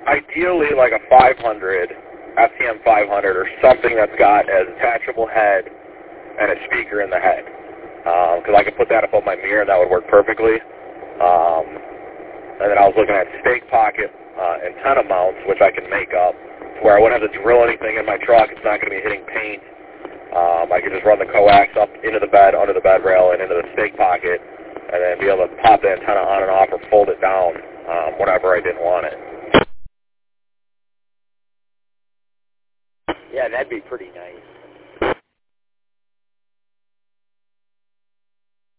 ideally like a 500, FTM 500, or something that's got a detachable head and a speaker in the head. Because I could put that above my mirror and that would work perfectly. And then I was looking at stake pocket antenna mounts, which I can make up, where I wouldn't have to drill anything in my truck. It's not going to be hitting paint. I can just run the coax up into the bed, under the bed rail, and into the stake pocket, and then be able to pop the antenna on and off or fold it down whenever I didn't want it. Yeah, that'd be pretty nice.